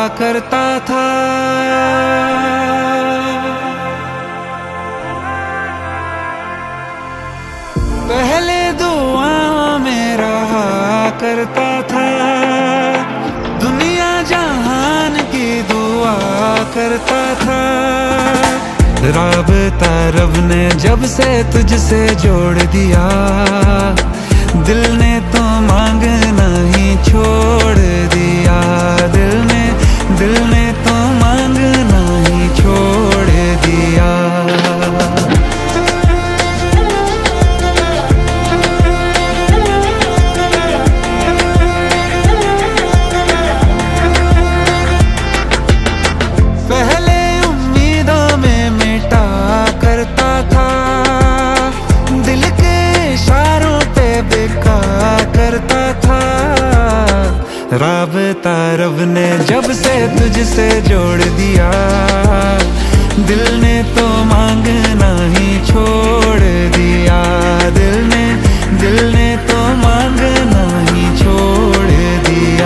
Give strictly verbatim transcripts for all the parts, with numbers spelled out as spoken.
करता था। पहले दुआ में रहा करता था, दुनिया जहान की दुआ करता था। राबता रब ने जब से तुझसे जोड़ दिया, दिल ने तो मांगना ही छोड़ दिया। दिल ने दिल ने तो मांगना ही छोड़ दिया। पहले उम्मीदों में मिटा करता था, दिल के इशारों पे बिका करता था। राबता रब ने जब से तुझसे जोड़ दिया, दिल ने तो मांगना ही छोड़ दिया। दिल ने दिल ने तो मांगना ही छोड़ दिया।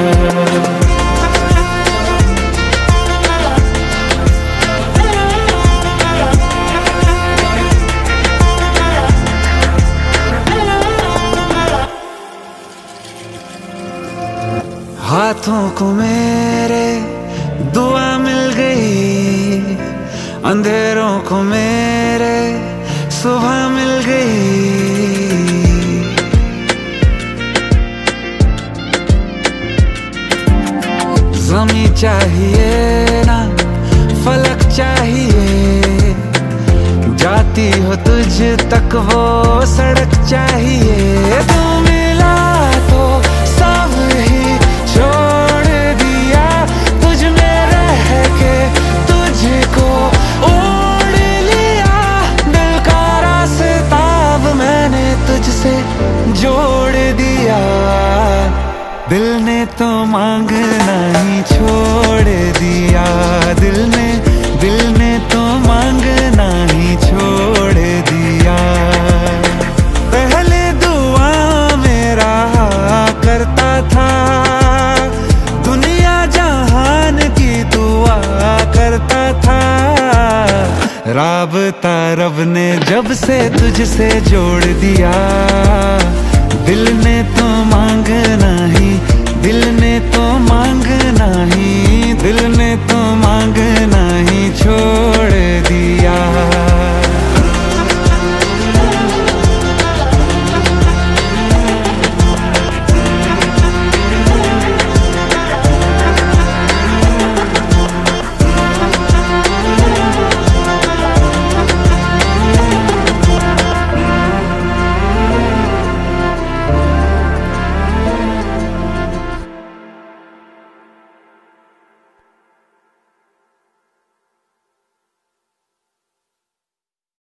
हाथों को मेरे दुआ मिल गई, अंधेरों को मेरे सुबह मिल गई। ज़मीं चाहिए ना फलक चाहिए, जाती हो तुझ तक वो सड़क चाहिए। तू मिला तो सब ही छोड़ दिया, तुझ में रह के तुझको ओढ़ लिया। दिल का रास्ता अब मैंने तुझसे जोड़ दिया, दिल ने तो मांगना ही छोड़ दिया। दिल ने दिल ने तो मांगना ही छोड़ दिया। पहले दुआ में रहा करता था, दुनिया जहान की दुआ करता था। राबता रब ने जब से तुझसे जोड़ दिया, दिल ने तो मांगना ही दिल ने तो मांगना ही दिल